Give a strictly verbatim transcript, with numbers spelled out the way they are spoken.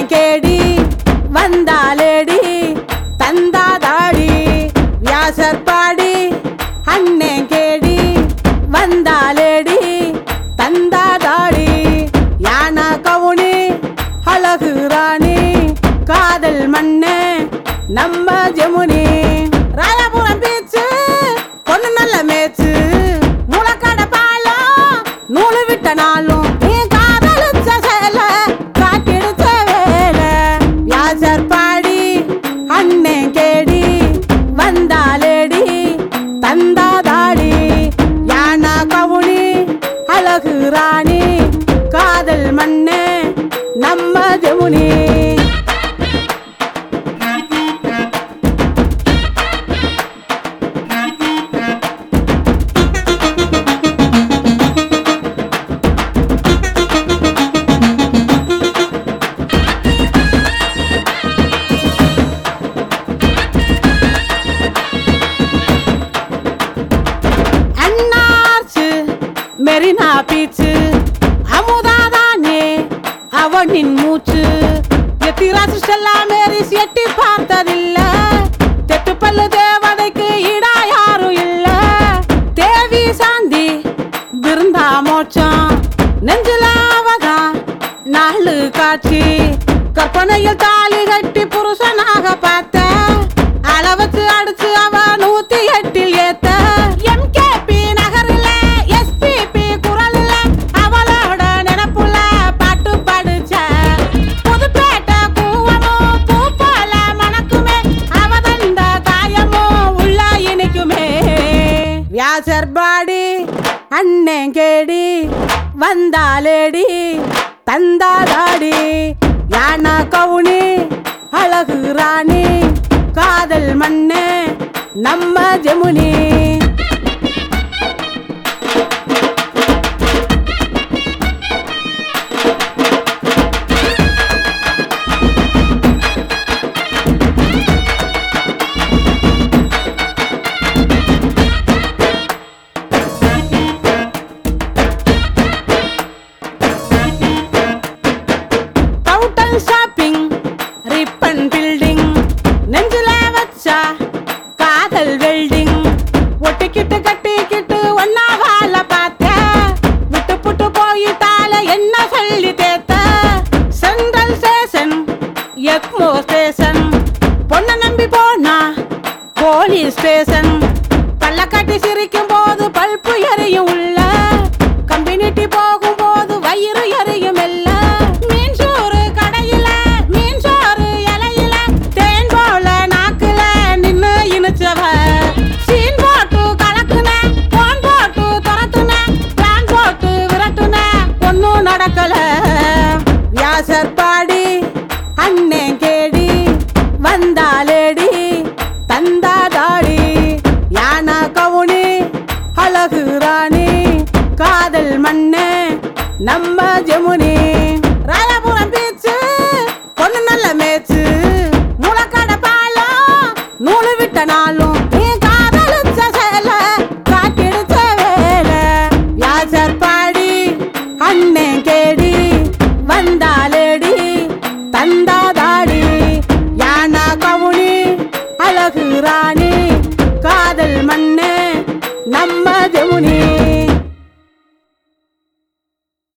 கேடி வந்தாலேடி தந்தாதாடி வியாசர்பாடி அண்ணன் கேடி வந்தாலேடி தந்தாதாடி யானா கவுனி அழகு ராணி காதல் மண்ணே நம்ம ஜமுனி ராயபுரம் பீச்சு பொண்ணு நல்ல மேச்சு முளக்கடை பாலம் நூலு விட்ட நாளும் நீ காதலிச்ச சேல காட்டிடுச்ச வேலை வியாசர்பாடி அண்ணன் கேடி வந்தாலேடி தந்தாதாடி யானா கவுனி அழகு ராணி காதல் மண்ணே நம்ம ஜமுனி மெரினா பீச்சு அமுதாதானே அவனின் மூச்சு எத்திராசு மேரிஸ் எட்டி பார்த்ததில்ல தெட்டு பல்லு தேவதைக்கு இடா யாரும் இல்ல தேவி சாந்தி விருந்தா மோட்சம் நெஞ்சில அவதான் நாலு காட்சி கற்பனையில் தாலி கட்டி புருஷனாக பார்த்த அளவச்சு அடிச்சு அவ நூத்தி எட்டில் ஏத்த எம்கேபி நகரில் எஸ்பிபி குரல்ல அவளோட நினைப்புல பாட்டு படிச்ச புதுப்பேட்டை கூவமும் பூ போல மணக்குமே அவதந்த காயமும் உள்ள இனிக்குமே வியாசர்பாடி அண்ணன் கேடி வந்தாலேடி தந்தாதாடி யானா கவுனி அழகு ராணி காதல் மண்ணே நம்ம ஜமுனி ஷாப்பிங் ரிப்பன் பில்டிங் நெஞ்சில வச்சா காதல் வெல்டிங் ஒட்டிக்கிட்டு கட்டிக்கிட்டு ஒன்னா வாழ பார்த்த விட்டு புட்டு போயிட்டால என்ன சொல்லி தேத்த சென்ட்ரல் ஸ்டேஷன் எக்மோ ஸ்டேஷன் பொண்ண நம்பி போனா போலீஸ் ஸ்டேஷன் பல்ல கட்டி சிரிக்கும் போது பல்பு எரியும் உள்ள கம்பெனிட்டி போகும் போது வயிறு எரியும் இல்ல வியாசர்பாடி அண்ணன் கேடி வந்தாலேடி தந்தாதாடி யானா கவுனி அழகு ராணி காதல் மண்ணே நம்ம ஜமுனி ராயபுரம் பீச்சு பொண்ணு நல்ல மேச்சு முளக்கடை பாலம் நூலு விட்ட நாளும் நீ காதலிச்ச சேல காட்டிடுச்ச வேலை வியாசர்பாடி அண்ணன் கேடி வந்தாலேடி தந்தாதாடி யானா கவுனி அழகு ராணி காதல் மண்